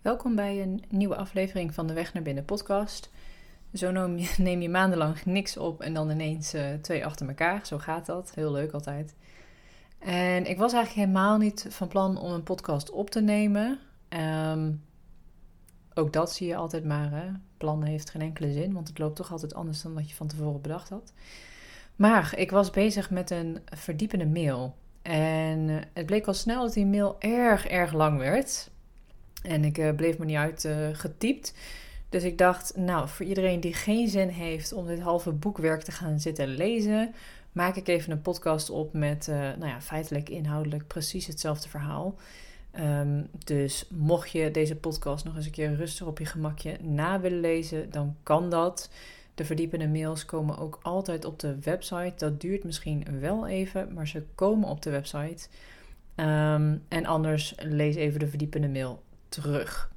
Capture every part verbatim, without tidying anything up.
Welkom bij een nieuwe aflevering van de Weg naar Binnen podcast. Zo neem je, neem je maandenlang niks op en dan ineens uh, twee achter elkaar. Zo gaat dat. Heel leuk altijd. En ik was eigenlijk helemaal niet van plan om een podcast op te nemen. Um, ook dat zie je altijd maar. Hè? Plannen heeft geen enkele zin, want het loopt toch altijd anders dan wat je van tevoren bedacht had. Maar ik was bezig met een verdiepende mail. En uh, het bleek al snel dat die mail erg, erg lang werd. En ik uh, bleef me niet uit uh, getypt. Dus ik dacht, nou, voor iedereen die geen zin heeft om dit halve boekwerk te gaan zitten lezen, maak ik even een podcast op met, uh, nou ja, feitelijk, inhoudelijk precies hetzelfde verhaal. Um, dus mocht je deze podcast nog eens een keer rustig op je gemakje na willen lezen, dan kan dat. De verdiepende mails komen ook altijd op de website. Dat duurt misschien wel even, maar ze komen op de website. Um, en anders lees even de verdiepende mail terug.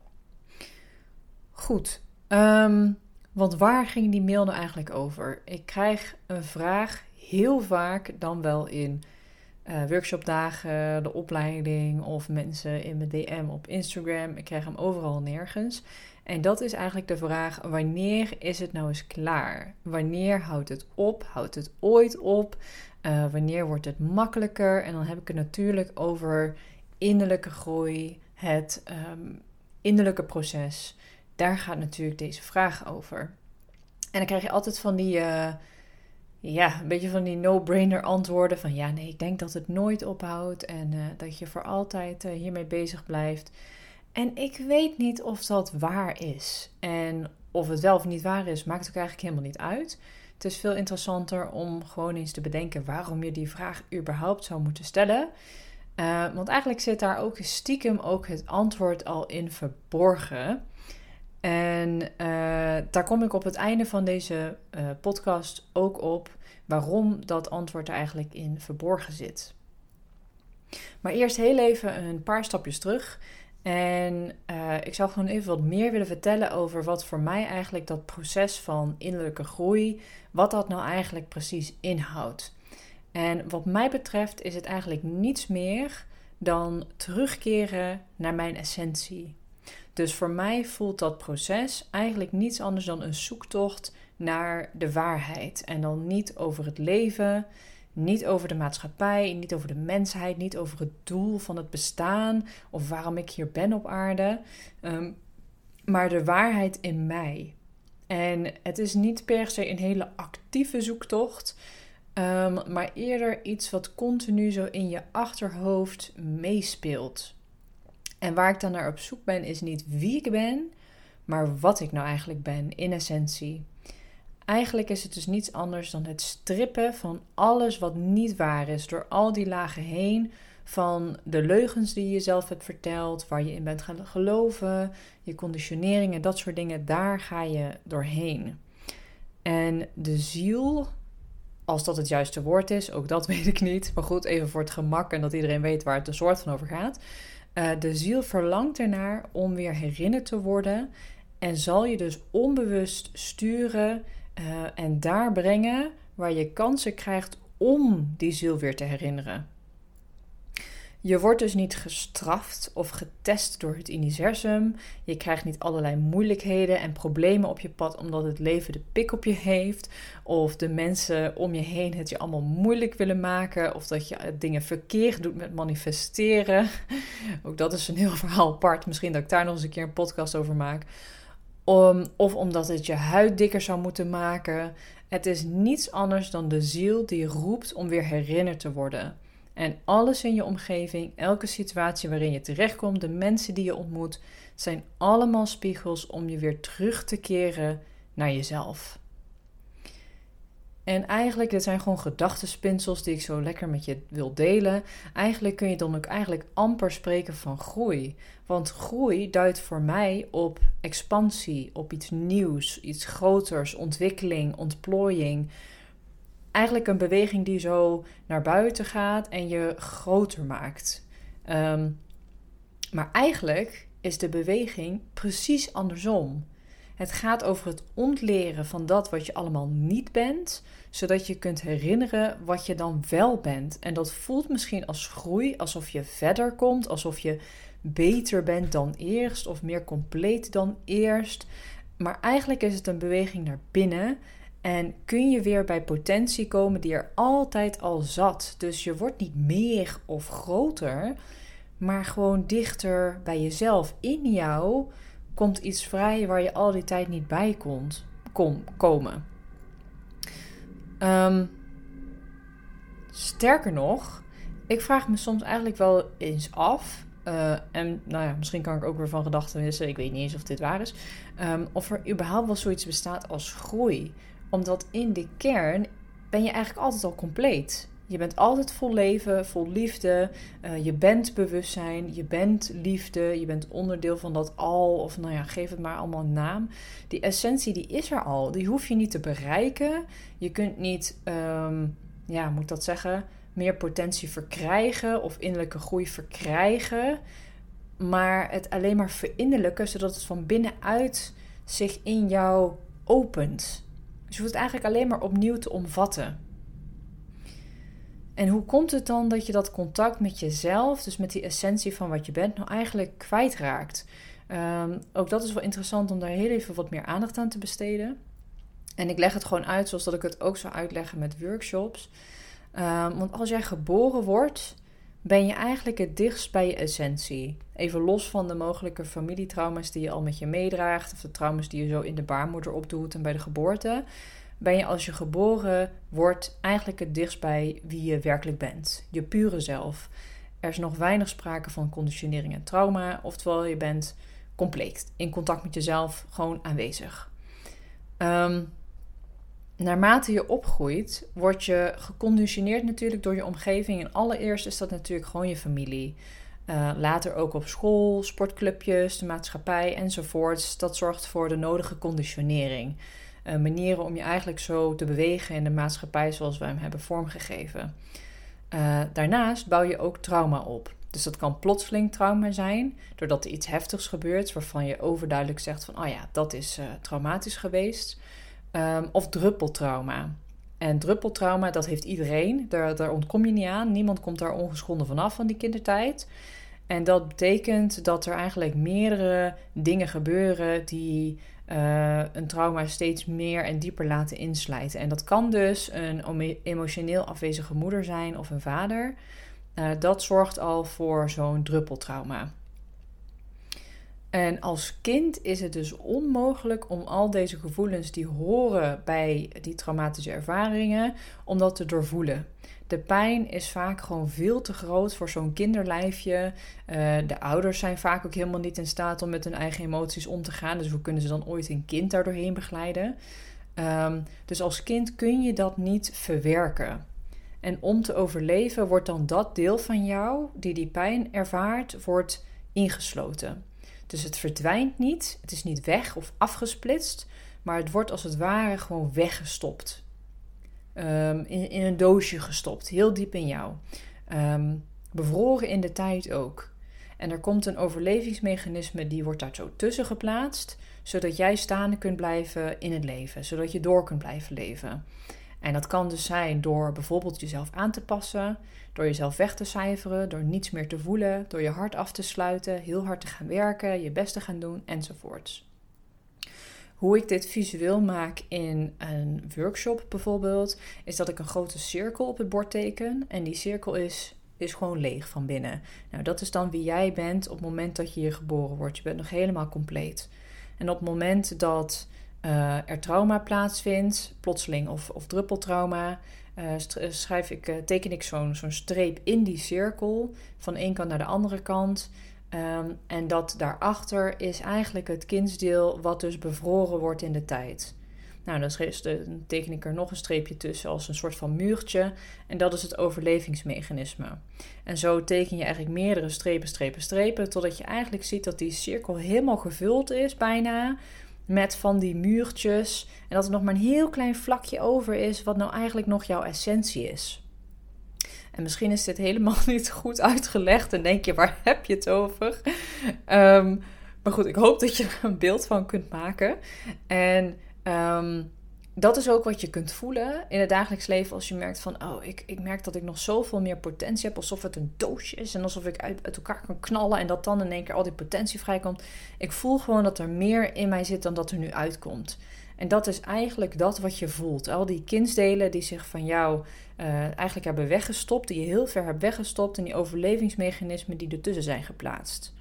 Goed, um, want waar ging die mail nou eigenlijk over? Ik krijg een vraag heel vaak, dan wel in uh, workshopdagen, de opleiding of mensen in mijn D M op Instagram. Ik krijg hem overal nergens. En dat is eigenlijk de vraag, wanneer is het nou eens klaar? Wanneer houdt het op? Houdt het ooit op? Uh, wanneer wordt het makkelijker? En dan heb ik het natuurlijk over innerlijke groei, het um, innerlijke proces. Daar gaat natuurlijk deze vraag over. En dan krijg je altijd van die, uh, ja, een beetje van die no-brainer antwoorden van ja, nee, ik denk dat het nooit ophoudt en uh, dat je voor altijd uh, hiermee bezig blijft. En ik weet niet of dat waar is. En of het wel of niet waar is, maakt ook eigenlijk helemaal niet uit. Het is veel interessanter om gewoon eens te bedenken waarom je die vraag überhaupt zou moeten stellen. Uh, want eigenlijk zit daar ook stiekem ook het antwoord al in verborgen. En uh, daar kom ik op het einde van deze uh, podcast ook op waarom dat antwoord er eigenlijk in verborgen zit. Maar eerst heel even een paar stapjes terug. En uh, ik zou gewoon even wat meer willen vertellen over wat voor mij eigenlijk dat proces van innerlijke groei, wat dat nou eigenlijk precies inhoudt. En wat mij betreft is het eigenlijk niets meer dan terugkeren naar mijn essentie. Dus voor mij voelt dat proces eigenlijk niets anders dan een zoektocht naar de waarheid. En dan niet over het leven, niet over de maatschappij, niet over de mensheid, niet over het doel van het bestaan of waarom ik hier ben op aarde, um, maar de waarheid in mij. En het is niet per se een hele actieve zoektocht, um, maar eerder iets wat continu zo in je achterhoofd meespeelt. En waar ik dan naar op zoek ben, is niet wie ik ben, maar wat ik nou eigenlijk ben in essentie. Eigenlijk is het dus niets anders dan het strippen van alles wat niet waar is, door al die lagen heen van de leugens die je jezelf hebt verteld, waar je in bent gaan geloven, je conditioneringen, dat soort dingen, daar ga je doorheen. En de ziel, als dat het juiste woord is, ook dat weet ik niet, maar goed, even voor het gemak en dat iedereen weet waar het een soort van over gaat. Uh, de ziel verlangt ernaar om weer herinnerd te worden en zal je dus onbewust sturen uh, en daar brengen waar je kansen krijgt om die ziel weer te herinneren. Je wordt dus niet gestraft of getest door het universum. Je krijgt niet allerlei moeilijkheden en problemen op je pad omdat het leven de pik op je heeft. Of de mensen om je heen het je allemaal moeilijk willen maken. Of dat je dingen verkeerd doet met manifesteren. Ook dat is een heel verhaal apart. Misschien dat ik daar nog eens een keer een podcast over maak. Um, of omdat het je huid dikker zou moeten maken. Het is niets anders dan de ziel die roept om weer herinnerd te worden. En alles in je omgeving, elke situatie waarin je terechtkomt, de mensen die je ontmoet, zijn allemaal spiegels om je weer terug te keren naar jezelf. En eigenlijk, dit zijn gewoon gedachtenspinsels die ik zo lekker met je wil delen. Eigenlijk kun je dan ook eigenlijk amper spreken van groei. Want groei duidt voor mij op expansie, op iets nieuws, iets groters, ontwikkeling, ontplooiing. Eigenlijk een beweging die zo naar buiten gaat en je groter maakt. Um, maar eigenlijk is de beweging precies andersom. Het gaat over het ontleren van dat wat je allemaal niet bent, zodat je kunt herinneren wat je dan wel bent. En dat voelt misschien als groei, alsof je verder komt, alsof je beter bent dan eerst of meer compleet dan eerst. Maar eigenlijk is het een beweging naar binnen en kun je weer bij potentie komen die er altijd al zat. Dus je wordt niet meer of groter, maar gewoon dichter bij jezelf. In jou komt iets vrij waar je al die tijd niet bij kon, kon komen. Um, sterker nog, ik vraag me soms eigenlijk wel eens af, uh, en nou ja, misschien kan ik ook weer van gedachten wisselen, ik weet niet eens of dit waar is, um, of er überhaupt wel zoiets bestaat als groei. Omdat in de kern ben je eigenlijk altijd al compleet. Je bent altijd vol leven, vol liefde, uh, je bent bewustzijn, je bent liefde, je bent onderdeel van dat al, of nou ja, geef het maar allemaal een naam. Die essentie die is er al, die hoef je niet te bereiken. Je kunt niet, um, ja, moet ik dat zeggen, meer potentie verkrijgen of innerlijke groei verkrijgen, maar het alleen maar verinnerlijken, zodat het van binnenuit zich in jou opent. Dus je hoeft het eigenlijk alleen maar opnieuw te omvatten. En hoe komt het dan dat je dat contact met jezelf, dus met die essentie van wat je bent, nou eigenlijk kwijtraakt? Um, ook dat is wel interessant om daar heel even wat meer aandacht aan te besteden. En ik leg het gewoon uit zoals dat ik het ook zou uitleggen met workshops. Um, want als jij geboren wordt, ben je eigenlijk het dichtst bij je essentie. Even los van de mogelijke familietrauma's die je al met je meedraagt, of de trauma's die je zo in de baarmoeder opdoet en bij de geboorte, ben je als je geboren wordt eigenlijk het dichtst bij wie je werkelijk bent. Je pure zelf. Er is nog weinig sprake van conditionering en trauma, oftewel je bent compleet in contact met jezelf, gewoon aanwezig. Um, Naarmate je opgroeit, word je geconditioneerd natuurlijk door je omgeving. En allereerst is dat natuurlijk gewoon je familie. Uh, later ook op school, sportclubjes, de maatschappij enzovoorts. Dat zorgt voor de nodige conditionering. Uh, manieren om je eigenlijk zo te bewegen in de maatschappij zoals we hem hebben vormgegeven. Uh, daarnaast bouw je ook trauma op. Dus dat kan plotseling trauma zijn, doordat er iets heftigs gebeurt waarvan je overduidelijk zegt van, oh ja, dat is uh, traumatisch geweest. Um, of druppeltrauma. En druppeltrauma, dat heeft iedereen. Daar, daar ontkom je niet aan. Niemand komt daar ongeschonden vanaf van die kindertijd. En dat betekent dat er eigenlijk meerdere dingen gebeuren die uh, een trauma steeds meer en dieper laten inslijten. En dat kan dus een emotioneel afwezige moeder zijn of een vader. Uh, dat zorgt al voor zo'n druppeltrauma. En als kind is het dus onmogelijk om al deze gevoelens die horen bij die traumatische ervaringen, om dat te doorvoelen. De pijn is vaak gewoon veel te groot voor zo'n kinderlijfje. Uh, de ouders zijn vaak ook helemaal niet in staat om met hun eigen emoties om te gaan. Dus hoe kunnen ze dan ooit een kind daardoorheen begeleiden? Um, dus als kind kun je dat niet verwerken. En om te overleven wordt dan dat deel van jou die die pijn ervaart, wordt ingesloten. Dus het verdwijnt niet, het is niet weg of afgesplitst, maar het wordt als het ware gewoon weggestopt. Um, in, in een doosje gestopt, heel diep in jou. Um, bevroren in de tijd ook. En er komt een overlevingsmechanisme, die wordt daar zo tussen geplaatst, zodat jij staande kunt blijven in het leven, zodat je door kunt blijven leven. En dat kan dus zijn door bijvoorbeeld jezelf aan te passen, door jezelf weg te cijferen, door niets meer te voelen, door je hart af te sluiten, heel hard te gaan werken, je best te gaan doen enzovoorts. Hoe ik dit visueel maak in een workshop bijvoorbeeld, is dat ik een grote cirkel op het bord teken en die cirkel is, is gewoon leeg van binnen. Nou, dat is dan wie jij bent op het moment dat je hier geboren wordt. Je bent nog helemaal compleet. En op het moment dat Uh, er trauma plaatsvindt, plotseling of, of druppeltrauma, uh, schrijf ik, uh, teken ik zo'n, zo'n streep in die cirkel, van één kant naar de andere kant. Um, en dat daarachter is eigenlijk het kindsdeel wat dus bevroren wordt in de tijd. Nou, dan teken ik er nog een streepje tussen als een soort van muurtje. En dat is het overlevingsmechanisme. En zo teken je eigenlijk meerdere strepen, strepen, strepen, totdat je eigenlijk ziet dat die cirkel helemaal gevuld is bijna met van die muurtjes. En dat er nog maar een heel klein vlakje over is wat nou eigenlijk nog jouw essentie is. En misschien is dit helemaal niet goed uitgelegd en denk je, waar heb je het over? Um, maar goed, ik hoop dat je er een beeld van kunt maken. En um, dat is ook wat je kunt voelen in het dagelijks leven als je merkt van, oh, ik, ik merk dat ik nog zoveel meer potentie heb, alsof het een doosje is en alsof ik uit, uit elkaar kan knallen en dat dan in één keer al die potentie vrijkomt. Ik voel gewoon dat er meer in mij zit dan dat er nu uitkomt. En dat is eigenlijk dat wat je voelt. Al die kindsdelen die zich van jou uh, eigenlijk hebben weggestopt, die je heel ver hebt weggestopt en die overlevingsmechanismen die ertussen zijn geplaatst.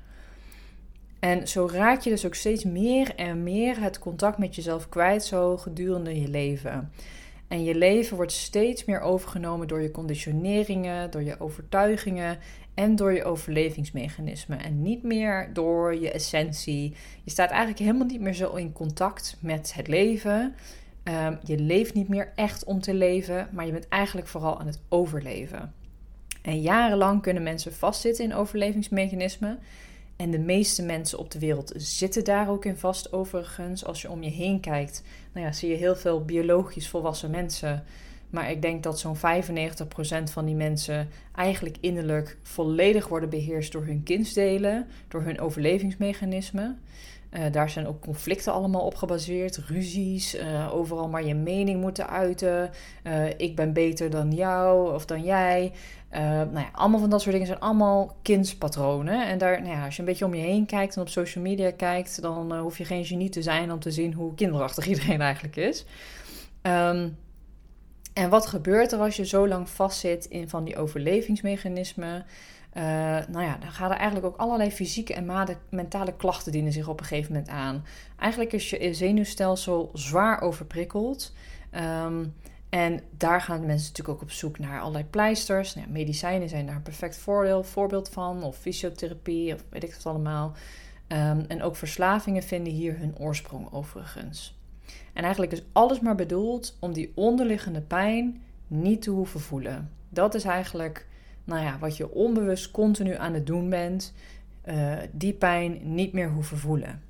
En zo raak je dus ook steeds meer en meer het contact met jezelf kwijt zo gedurende je leven. En je leven wordt steeds meer overgenomen door je conditioneringen, door je overtuigingen en door je overlevingsmechanismen. En niet meer door je essentie. Je staat eigenlijk helemaal niet meer zo in contact met het leven. Um, je leeft niet meer echt om te leven, maar je bent eigenlijk vooral aan het overleven. En jarenlang kunnen mensen vastzitten in overlevingsmechanismen. En de meeste mensen op de wereld zitten daar ook in vast overigens. Als je om je heen kijkt, nou ja, zie je heel veel biologisch volwassen mensen. Maar ik denk dat zo'n vijfennegentig procent van die mensen eigenlijk innerlijk volledig worden beheerst door hun kindsdelen, door hun overlevingsmechanismen. Uh, daar zijn ook conflicten allemaal op gebaseerd, ruzies, uh, overal maar je mening moeten uiten. Uh, ik ben beter dan jou of dan jij. Uh, nou ja, allemaal van dat soort dingen zijn allemaal kindspatronen. En daar, nou ja, als je een beetje om je heen kijkt en op social media kijkt, dan uh, hoef je geen genie te zijn om te zien hoe kinderachtig iedereen eigenlijk is. Um, en wat gebeurt er als je zo lang vastzit in van die overlevingsmechanismen? Uh, nou ja, dan gaan er eigenlijk ook allerlei fysieke en mentale klachten dienen zich op een gegeven moment aan. Eigenlijk is je zenuwstelsel zwaar overprikkeld. Um, en daar gaan mensen natuurlijk ook op zoek naar allerlei pleisters. Nou ja, medicijnen zijn daar een perfect voordeel, voorbeeld van. Of fysiotherapie, of weet ik het allemaal. Um, en ook verslavingen vinden hier hun oorsprong overigens. En eigenlijk is alles maar bedoeld om die onderliggende pijn niet te hoeven voelen. Dat is eigenlijk, nou ja, wat je onbewust continu aan het doen bent. Uh, die pijn niet meer hoeven voelen.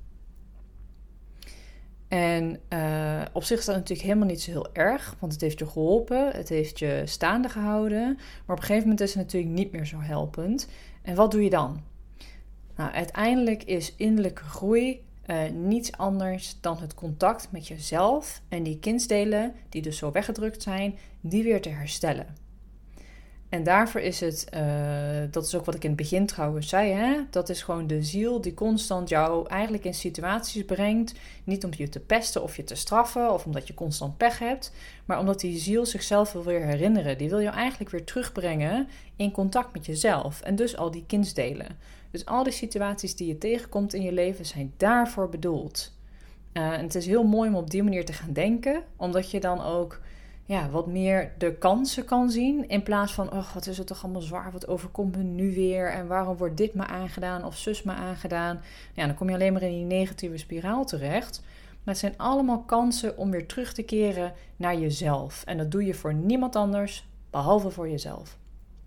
En uh, op zich is dat natuurlijk helemaal niet zo heel erg, want het heeft je geholpen, het heeft je staande gehouden. Maar op een gegeven moment is het natuurlijk niet meer zo helpend. En wat doe je dan? Nou, uiteindelijk is innerlijke groei uh, niets anders dan het contact met jezelf en die kindsdelen, die dus zo weggedrukt zijn, die weer te herstellen. En daarvoor is het, uh, dat is ook wat ik in het begin trouwens zei, hè? Dat is gewoon de ziel die constant jou eigenlijk in situaties brengt. Niet om je te pesten of je te straffen of omdat je constant pech hebt. Maar omdat die ziel zichzelf wil weer herinneren. Die wil jou eigenlijk weer terugbrengen in contact met jezelf. En dus al die kindsdelen. Dus al die situaties die je tegenkomt in je leven zijn daarvoor bedoeld. Uh, en het is heel mooi om op die manier te gaan denken. Omdat je dan ook ja, wat meer de kansen kan zien. In plaats van, oh, wat is het toch allemaal zwaar. Wat overkomt me nu weer? En waarom wordt dit me aangedaan of zus me aangedaan? Ja, dan kom je alleen maar in die negatieve spiraal terecht. Maar het zijn allemaal kansen om weer terug te keren naar jezelf. En dat doe je voor niemand anders, behalve voor jezelf.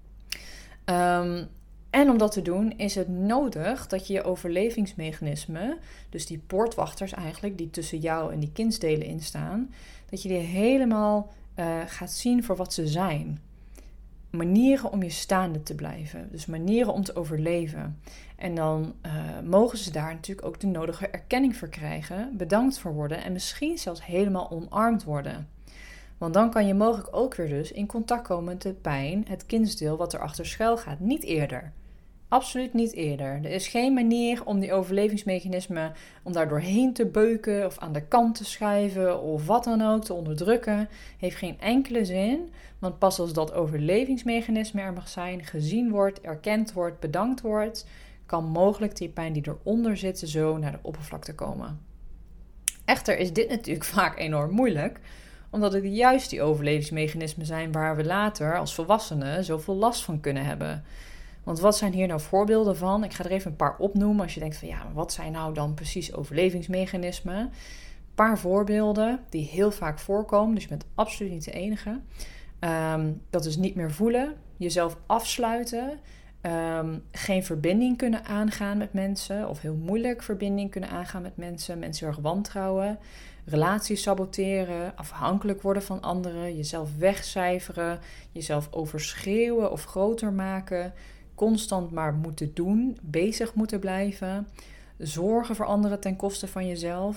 Um, en om dat te doen is het nodig dat je je overlevingsmechanismen, dus die poortwachters eigenlijk, die tussen jou en die kindsdelen instaan, dat je die helemaal uh, gaat zien voor wat ze zijn. Manieren om je staande te blijven. Dus manieren om te overleven. En dan uh, mogen ze daar natuurlijk ook de nodige erkenning voor krijgen, bedankt voor worden en misschien zelfs helemaal omarmd worden. Want dan kan je mogelijk ook weer dus in contact komen met de pijn, het kindsdeel wat erachter schuil gaat. Niet eerder. Absoluut niet eerder. Er is geen manier om die overlevingsmechanismen, om daar doorheen te beuken of aan de kant te schuiven of wat dan ook, te onderdrukken. Heeft geen enkele zin, want pas als dat overlevingsmechanisme er mag zijn, gezien wordt, erkend wordt, bedankt wordt, kan mogelijk die pijn die eronder zit zo naar de oppervlakte komen. Echter is dit natuurlijk vaak enorm moeilijk, omdat het juist die overlevingsmechanismen zijn waar we later als volwassenen zoveel last van kunnen hebben. Want wat zijn hier nou voorbeelden van? Ik ga er even een paar opnoemen als je denkt van ja, wat zijn nou dan precies overlevingsmechanismen? Een paar voorbeelden die heel vaak voorkomen, dus je bent absoluut niet de enige. Um, dat is niet meer voelen, jezelf afsluiten, um, geen verbinding kunnen aangaan met mensen of heel moeilijk verbinding kunnen aangaan met mensen, mensen erg wantrouwen, relaties saboteren, afhankelijk worden van anderen, jezelf wegcijferen, jezelf overschreeuwen of groter maken, constant maar moeten doen, bezig moeten blijven, zorgen voor anderen ten koste van jezelf,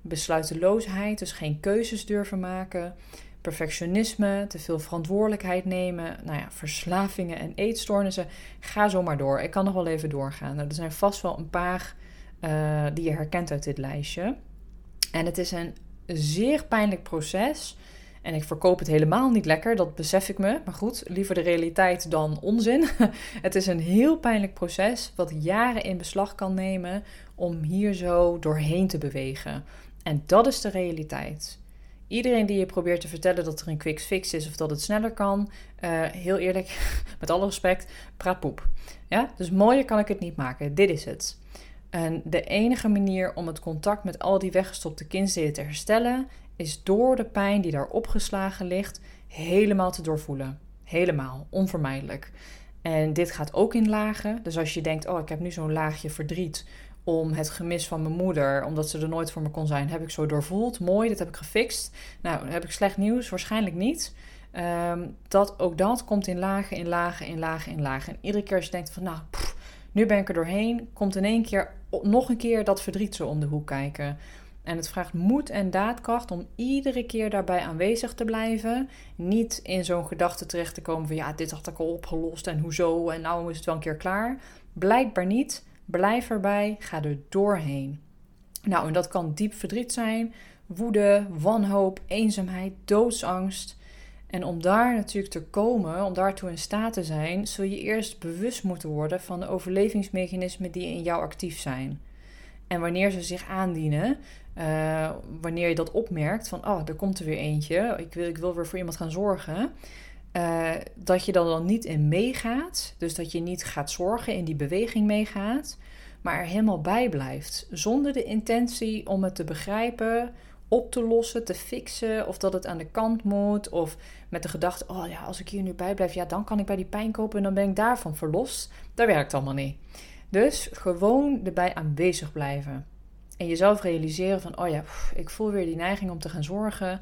besluiteloosheid, dus geen keuzes durven maken, perfectionisme, te veel verantwoordelijkheid nemen, nou ja, verslavingen en eetstoornissen. Ga zo maar door. Ik kan nog wel even doorgaan. Nou, er zijn vast wel een paar uh, die je herkent uit dit lijstje. En het is een zeer pijnlijk proces. En ik verkoop het helemaal niet lekker, dat besef ik me. Maar goed, liever de realiteit dan onzin. Het is een heel pijnlijk proces wat jaren in beslag kan nemen om hier zo doorheen te bewegen. En dat is de realiteit. Iedereen die je probeert te vertellen dat er een quick fix is of dat het sneller kan, uh, heel eerlijk, met alle respect, praat poep. Ja? Dus mooier kan ik het niet maken. Dit is het. En de enige manier om het contact met al die weggestopte kindsdelen te herstellen, is door de pijn die daar opgeslagen ligt helemaal te doorvoelen. Helemaal, onvermijdelijk. En dit gaat ook in lagen. Dus als je denkt, oh, ik heb nu zo'n laagje verdriet om het gemis van mijn moeder, omdat ze er nooit voor me kon zijn, heb ik zo doorvoeld. Mooi, dat heb ik gefixt. Nou, dan heb ik slecht nieuws, waarschijnlijk niet. Um, dat, ook dat komt in lagen, in lagen, in lagen, in lagen. En iedere keer als je denkt van, nou, pff, nu ben ik er doorheen, komt in één keer nog een keer dat verdriet zo om de hoek kijken. En het vraagt moed en daadkracht om iedere keer daarbij aanwezig te blijven. Niet in zo'n gedachte terecht te komen van, ja, dit had ik al opgelost en hoezo en nou is het wel een keer klaar. Blijkbaar niet. Blijf erbij, ga er doorheen. Nou, en dat kan diep verdriet zijn, woede, wanhoop, eenzaamheid, doodsangst. En om daar natuurlijk te komen, om daartoe in staat te zijn, zul je eerst bewust moeten worden van de overlevingsmechanismen die in jou actief zijn. En wanneer ze zich aandienen, uh, wanneer je dat opmerkt, van oh, er komt er weer eentje, ik wil, ik wil weer voor iemand gaan zorgen, uh, dat je dan, dan niet in meegaat, dus dat je niet gaat zorgen, in die beweging meegaat, maar er helemaal bij blijft, zonder de intentie om het te begrijpen, op te lossen, te fixen, of dat het aan de kant moet, of met de gedachte, oh ja, als ik hier nu bij blijf, ja, dan kan ik bij die pijn kopen en dan ben ik daarvan verlost. Dat werkt allemaal niet. Dus gewoon erbij aanwezig blijven. En jezelf realiseren van, oh ja, pff, ik voel weer die neiging om te gaan zorgen.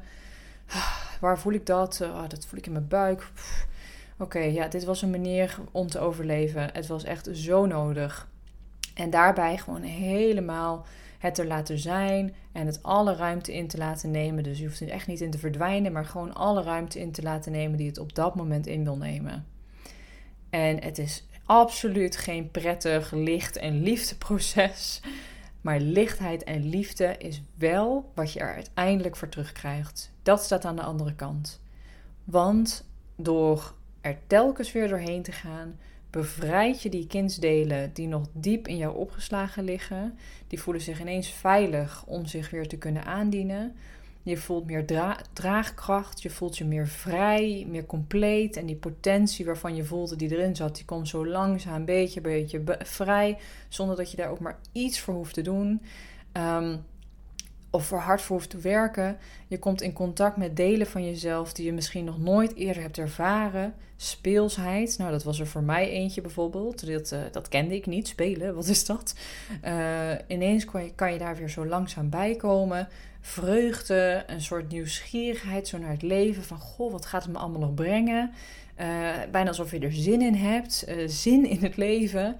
Waar voel ik dat? Oh, dat voel ik in mijn buik. Oké, okay, ja, dit was een manier om te overleven. Het was echt zo nodig. En daarbij gewoon helemaal het er laten zijn en het alle ruimte in te laten nemen. Dus je hoeft er echt niet in te verdwijnen, maar gewoon alle ruimte in te laten nemen die het op dat moment in wil nemen. En het is absoluut geen prettig licht- en liefdeproces. Maar lichtheid en liefde is wel wat je er uiteindelijk voor terugkrijgt. Dat staat aan de andere kant. Want door er telkens weer doorheen te gaan, bevrijd je die kindsdelen die nog diep in jou opgeslagen liggen. Die voelen zich ineens veilig om zich weer te kunnen aandienen. Je voelt meer dra- draagkracht, je voelt je meer vrij, meer compleet. En die potentie waarvan je voelde die erin zat, die komt zo langzaam, beetje, beetje be- vrij. Zonder dat je daar ook maar iets voor hoeft te doen. Um, of voor hard voor hoeft te werken. Je komt in contact met delen van jezelf die je misschien nog nooit eerder hebt ervaren. Speelsheid, nou dat was er voor mij eentje bijvoorbeeld. Dat, uh, dat kende ik niet, spelen, wat is dat? Uh, ineens kan je, kan je daar weer zo langzaam bij komen. Vreugde, een soort nieuwsgierigheid zo naar het leven. Van goh, wat gaat het me allemaal nog brengen? Uh, bijna alsof je er zin in hebt. Uh, zin in het leven.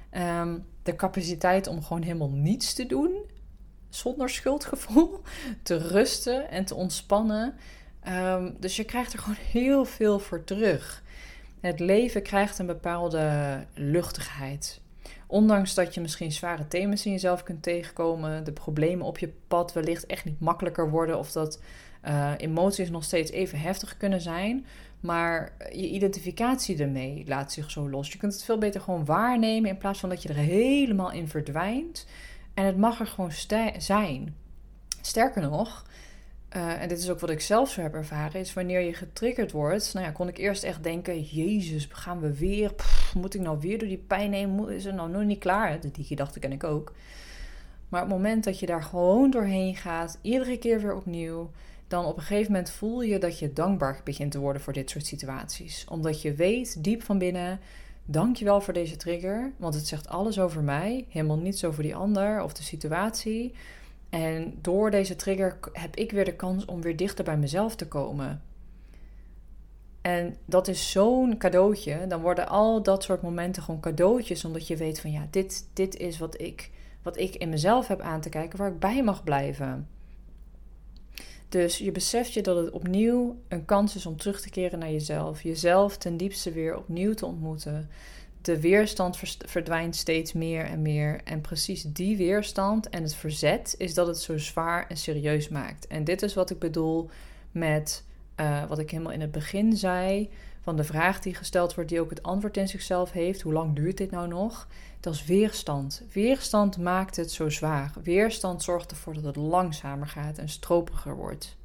Um, de capaciteit om gewoon helemaal niets te doen. Zonder schuldgevoel. Te rusten en te ontspannen. Um, dus je krijgt er gewoon heel veel voor terug. Het leven krijgt een bepaalde luchtigheid. Ondanks dat je misschien zware thema's in jezelf kunt tegenkomen, de problemen op je pad wellicht echt niet makkelijker worden of dat uh, emoties nog steeds even heftig kunnen zijn, maar je identificatie ermee laat zich zo los. Je kunt het veel beter gewoon waarnemen in plaats van dat je er helemaal in verdwijnt. En het mag er gewoon st- zijn. Sterker nog, uh, en dit is ook wat ik zelf zo heb ervaren, is wanneer je getriggerd wordt. Nou ja, kon ik eerst echt denken, Jezus, gaan we weer? Pff, moet ik nou weer door die pijn heen? Is het nou nog niet klaar? Die gedachte ken ik ook. Maar op het moment dat je daar gewoon doorheen gaat, iedere keer weer opnieuw, dan op een gegeven moment voel je dat je dankbaar begint te worden voor dit soort situaties. Omdat je weet, diep van binnen, dankjewel voor deze trigger, want het zegt alles over mij, helemaal niets over die ander of de situatie. En door deze trigger heb ik weer de kans om weer dichter bij mezelf te komen. En dat is zo'n cadeautje. Dan worden al dat soort momenten gewoon cadeautjes, omdat je weet van ja, dit, dit is wat ik, wat ik in mezelf heb aan te kijken, waar ik bij mag blijven. Dus je beseft je dat het opnieuw een kans is om terug te keren naar jezelf. Jezelf ten diepste weer opnieuw te ontmoeten. De weerstand verdwijnt steeds meer en meer. En precies die weerstand en het verzet is dat het zo zwaar en serieus maakt. En dit is wat ik bedoel met uh, wat ik helemaal in het begin zei. Van de vraag die gesteld wordt, die ook het antwoord in zichzelf heeft. Hoe lang duurt dit nou nog? Dat is weerstand. Weerstand maakt het zo zwaar. Weerstand zorgt ervoor dat het langzamer gaat en stropiger wordt.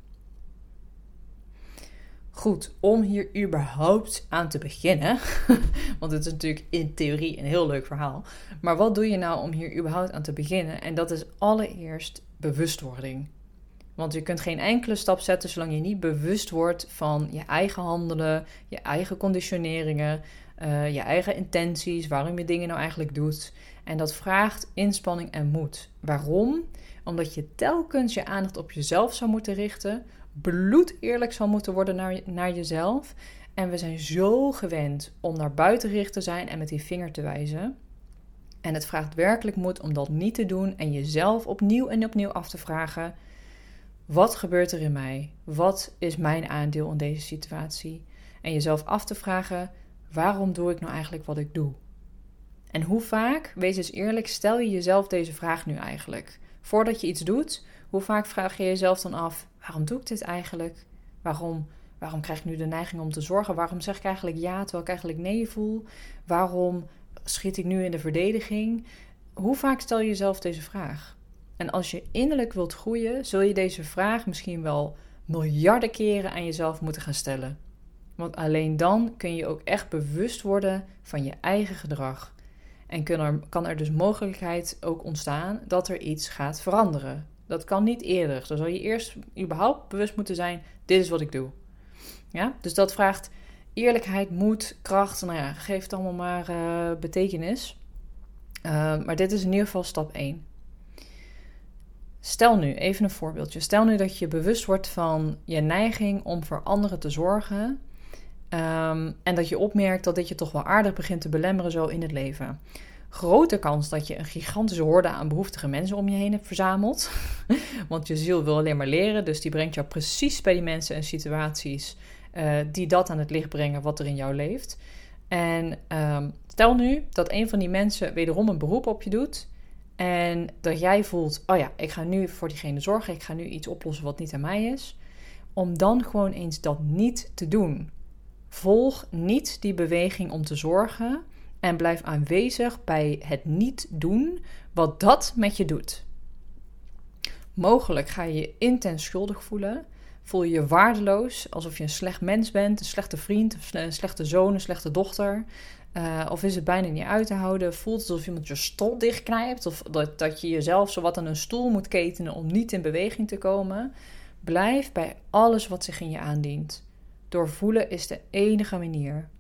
Goed, om hier überhaupt aan te beginnen, want het is natuurlijk in theorie een heel leuk verhaal, maar wat doe je nou om hier überhaupt aan te beginnen? En dat is allereerst bewustwording. Want je kunt geen enkele stap zetten zolang je niet bewust wordt van je eigen handelen, je eigen conditioneringen, uh, je eigen intenties, waarom je dingen nou eigenlijk doet. En dat vraagt inspanning en moed. Waarom? Omdat je telkens je aandacht op jezelf zou moeten richten, bloed eerlijk zal moeten worden naar, naar jezelf. En we zijn zo gewend om naar buiten gericht te zijn en met die vinger te wijzen. En het vraagt werkelijk moed om dat niet te doen en jezelf opnieuw en opnieuw af te vragen: wat gebeurt er in mij? Wat is mijn aandeel in deze situatie? En jezelf af te vragen: waarom doe ik nou eigenlijk wat ik doe? En hoe vaak, wees eens eerlijk, stel je jezelf deze vraag nu eigenlijk? Voordat je iets doet, hoe vaak vraag je jezelf dan af: waarom doe ik dit eigenlijk? Waarom, waarom krijg ik nu de neiging om te zorgen? Waarom zeg ik eigenlijk ja terwijl ik eigenlijk nee voel? Waarom schiet ik nu in de verdediging? Hoe vaak stel je jezelf deze vraag? En als je innerlijk wilt groeien, zul je deze vraag misschien wel miljarden keren aan jezelf moeten gaan stellen. Want alleen dan kun je ook echt bewust worden van je eigen gedrag. En kan er, kan er dus mogelijkheid ook ontstaan dat er iets gaat veranderen. Dat kan niet eerder. Dan zal je eerst überhaupt bewust moeten zijn: dit is wat ik doe. Ja? Dus dat vraagt eerlijkheid, moed, kracht. Nou ja, geef het allemaal maar uh, betekenis. Uh, maar dit is in ieder geval stap één. Stel nu, even een voorbeeldje. Stel nu dat je bewust wordt van je neiging om voor anderen te zorgen. Um, en dat je opmerkt dat dit je toch wel aardig begint te belemmeren zo in het leven. Grote kans dat je een gigantische horde aan behoeftige mensen om je heen hebt verzameld. Want je ziel wil alleen maar leren, dus die brengt jou precies bij die mensen en situaties uh, die dat aan het licht brengen wat er in jou leeft. En um, stel nu dat een van die mensen wederom een beroep op je doet. En dat jij voelt: oh ja, ik ga nu voor diegene zorgen, ik ga nu iets oplossen wat niet aan mij is. Om dan gewoon eens dat niet te doen. Volg niet die beweging om te zorgen en blijf aanwezig bij het niet doen wat dat met je doet. Mogelijk ga je je intens schuldig voelen. Voel je je waardeloos, alsof je een slecht mens bent, een slechte vriend, een slechte zoon, een slechte dochter. Uh, of is het bijna niet uit te houden? Voelt het alsof iemand je strot dichtknijpt? Of dat, dat je jezelf zowat aan een stoel moet ketenen om niet in beweging te komen? Blijf bij alles wat zich in je aandient. Doorvoelen is de enige manier.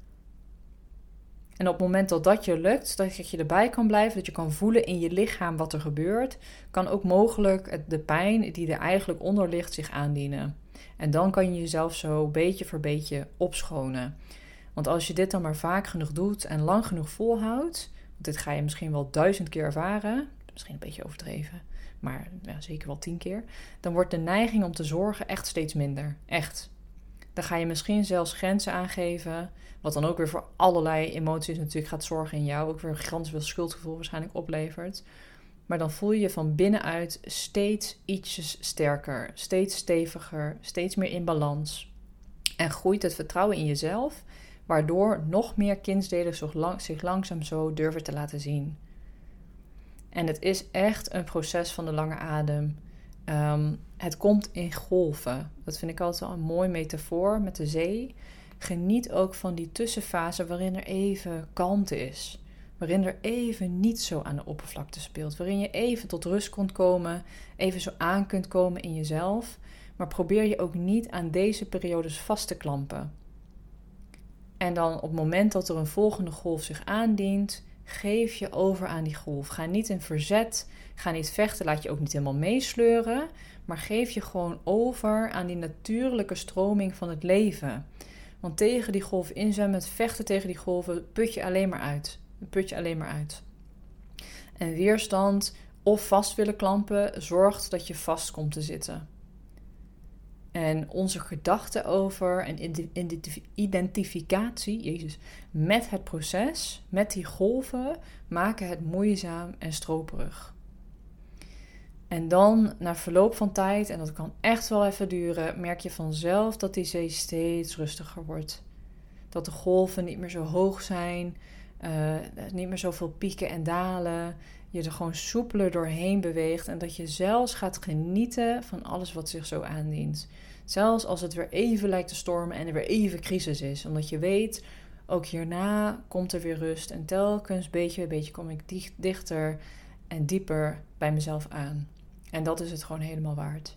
En op het moment dat dat je lukt, dat je erbij kan blijven, dat je kan voelen in je lichaam wat er gebeurt, kan ook mogelijk de pijn die er eigenlijk onder ligt zich aandienen. En dan kan je jezelf zo beetje voor beetje opschonen. Want als je dit dan maar vaak genoeg doet en lang genoeg volhoudt, want dit ga je misschien wel duizend keer ervaren, misschien een beetje overdreven, maar ja, zeker wel tien keer, dan wordt de neiging om te zorgen echt steeds minder. Echt. Dan ga je misschien zelfs grenzen aangeven, wat dan ook weer voor allerlei emoties natuurlijk gaat zorgen in jou, ook weer een gigantisch veel schuldgevoel waarschijnlijk oplevert. Maar dan voel je je van binnenuit steeds ietsjes sterker, steeds steviger, steeds meer in balans. En groeit het vertrouwen in jezelf, waardoor nog meer kindsdelen zich langzaam zo durven te laten zien. En het is echt een proces van de lange adem. Um, het komt in golven. Dat vind ik altijd wel een mooi metafoor met de zee. Geniet ook van die tussenfase waarin er even kalmte is. Waarin er even niet zo aan de oppervlakte speelt. Waarin je even tot rust kunt komen. Even zo aan kunt komen in jezelf. Maar probeer je ook niet aan deze periodes vast te klampen. En dan op het moment dat er een volgende golf zich aandient, geef je over aan die golf. Ga niet in verzet, ga niet vechten, laat je ook niet helemaal meesleuren. Maar geef je gewoon over aan die natuurlijke stroming van het leven. Want tegen die golf inzwemmen, vechten tegen die golven, put je alleen maar uit. Put je alleen maar uit. En weerstand of vast willen klampen, zorgt dat je vast komt te zitten. En onze gedachten over en identificatie, jezus, met het proces, met die golven, maken het moeizaam en stroperig. En dan, na verloop van tijd, en dat kan echt wel even duren, merk je vanzelf dat die zee steeds rustiger wordt. Dat de golven niet meer zo hoog zijn, uh, niet meer zoveel pieken en dalen. Je er gewoon soepeler doorheen beweegt en dat je zelfs gaat genieten van alles wat zich zo aandient. Zelfs als het weer even lijkt te stormen en er weer even crisis is. Omdat je weet, ook hierna komt er weer rust. En telkens beetje bij beetje kom ik dichter en dieper bij mezelf aan. En dat is het gewoon helemaal waard.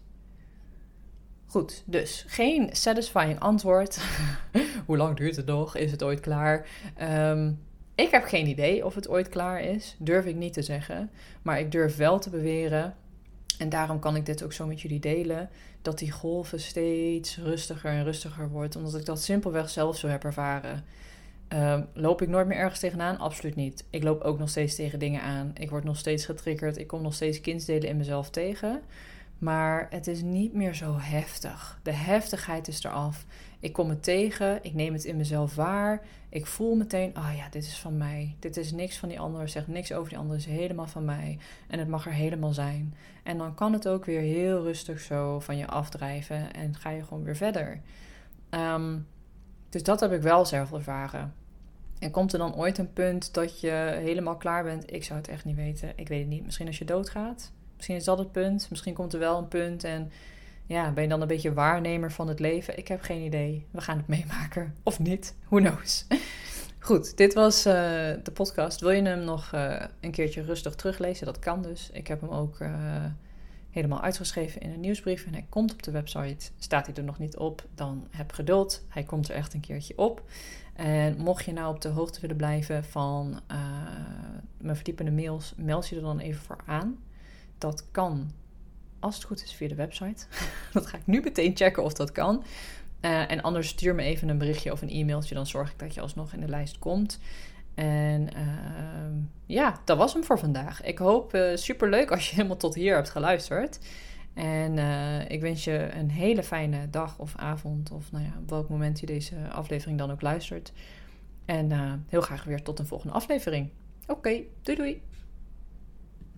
Goed, dus geen satisfying antwoord. Hoe lang duurt het nog? Is het ooit klaar? Um, ik heb geen idee of het ooit klaar is. Durf ik niet te zeggen. Maar ik durf wel te beweren, en daarom kan ik dit ook zo met jullie delen, dat die golven steeds rustiger en rustiger wordt. Omdat ik dat simpelweg zelf zo heb ervaren. Um, loop ik nooit meer ergens tegenaan? Absoluut niet. Ik loop ook nog steeds tegen dingen aan. Ik word nog steeds getriggerd. Ik kom nog steeds kindsdelen in mezelf tegen. Maar het is niet meer zo heftig. De heftigheid is eraf. Ik kom het tegen. Ik neem het in mezelf waar. Ik voel meteen, oh ja, dit is van mij. Dit is niks van die ander. Zeg niks over die ander. Het is helemaal van mij. En het mag er helemaal zijn. En dan kan het ook weer heel rustig zo van je afdrijven. En ga je gewoon weer verder. Um, dus dat heb ik wel zelf ervaren. En komt er dan ooit een punt dat je helemaal klaar bent? Ik zou het echt niet weten. Ik weet het niet. Misschien als je doodgaat. Misschien is dat het punt. Misschien komt er wel een punt. En ja, ben je dan een beetje waarnemer van het leven? Ik heb geen idee. We gaan het meemaken. Of niet. Who knows. Goed, dit was uh, de podcast. Wil je hem nog uh, een keertje rustig teruglezen? Dat kan dus. Ik heb hem ook uh, helemaal uitgeschreven in een nieuwsbrief. En hij komt op de website. Staat hij er nog niet op? Dan heb geduld. Hij komt er echt een keertje op. En mocht je nou op de hoogte willen blijven van uh, mijn verdiepende mails, meld je er dan even voor aan. Dat kan, als het goed is, via de website. Dat ga ik nu meteen checken of dat kan. Uh, en anders stuur me even een berichtje of een e-mailtje. Dan zorg ik dat je alsnog in de lijst komt. En uh, ja, dat was hem voor vandaag. Ik hoop uh, superleuk als je helemaal tot hier hebt geluisterd. En uh, ik wens je een hele fijne dag of avond. Of nou ja, op welk moment je deze aflevering dan ook luistert. En uh, heel graag weer tot een volgende aflevering. Oké, okay, doei doei!